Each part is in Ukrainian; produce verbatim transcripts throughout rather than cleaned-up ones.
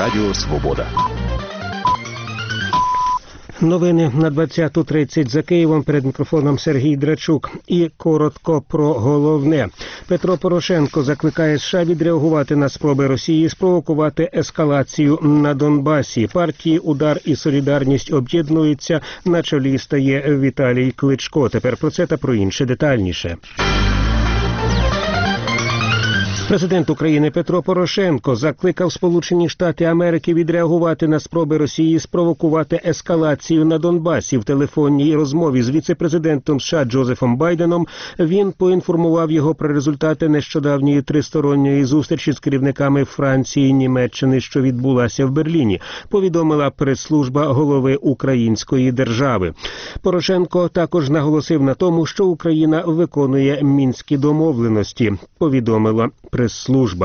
Радіо Свобода. Новини на двадцяту тридцять за Києвом. Перед мікрофоном Сергій Драчук. І коротко про головне. Петро Порошенко закликає США відреагувати на спроби Росії спровокувати ескалацію на Донбасі. Партії «Удар» і «Солідарність» об'єднуються. На чолі стає Віталій Кличко. Тепер про це та про інше детальніше. Президент України Петро Порошенко закликав Сполучені Штати Америки відреагувати на спроби Росії спровокувати ескалацію на Донбасі. В телефонній розмові з віце-президентом США Джозефом Байденом він поінформував його про результати нещодавньої тристоронньої зустрічі з керівниками Франції і Німеччини, що відбулася в Берліні, повідомила прес-служба голови української держави. Порошенко також наголосив на тому, що Україна виконує мінські домовленості, повідомила прес-служба.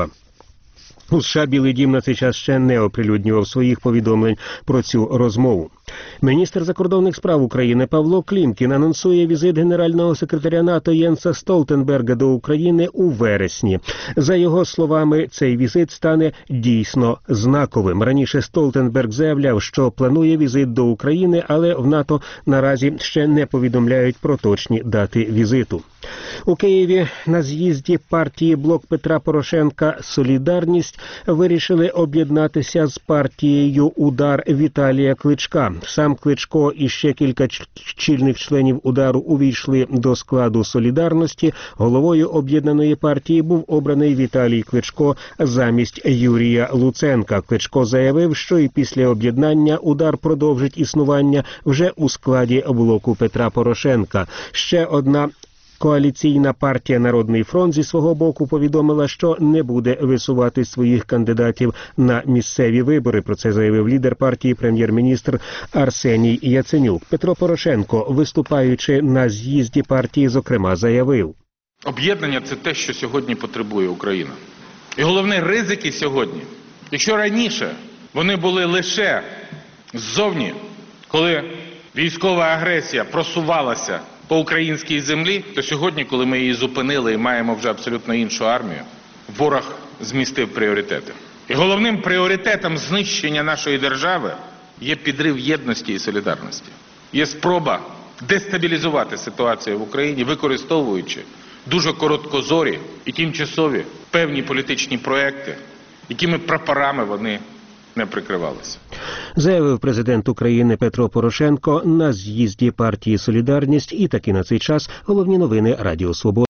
У США Білий дім на цей час ще не оприлюднював своїх повідомлень про цю розмову. Міністр закордонних справ України Павло Клімкін анонсує візит генерального секретаря НАТО Єнса Столтенберга до України у вересні. За його словами, цей візит стане дійсно знаковим. Раніше Столтенберг заявляв, що планує візит до України, але в НАТО наразі ще не повідомляють про точні дати візиту. У Києві на з'їзді партії «Блок Петра Порошенка. Солідарність» вирішили об'єднатися з партією «Удар» Віталія Кличка. Сам Кличко і ще кілька чільних членів «Удару» увійшли до складу «Солідарності». Головою об'єднаної партії був обраний Віталій Кличко замість Юрія Луценка. Кличко заявив, що і після об'єднання «Удар» продовжить існування вже у складі «Блоку Петра Порошенка». Ще одна коаліційна партія «Народний фронт» зі свого боку повідомила, що не буде висувати своїх кандидатів на місцеві вибори. Про це заявив лідер партії прем'єр-міністр Арсеній Яценюк. Петро Порошенко, виступаючи на з'їзді партії, зокрема, заявив: об'єднання – це те, що сьогодні потребує Україна. І головне, ризики сьогодні. Якщо раніше вони були лише ззовні, коли військова агресія просувалася по українській землі, то сьогодні, коли ми її зупинили і маємо вже абсолютно іншу армію, ворог змістив пріоритети. І головним пріоритетом знищення нашої держави є підрив єдності і солідарності. Є спроба дестабілізувати ситуацію в Україні, використовуючи дуже короткозорі і тимчасові певні політичні проекти, якими прапорами вони не прикривалися. Заявив президент України Петро Порошенко на з'їзді партії «Солідарність». І таки на цей час головні новини Радіо Свобода.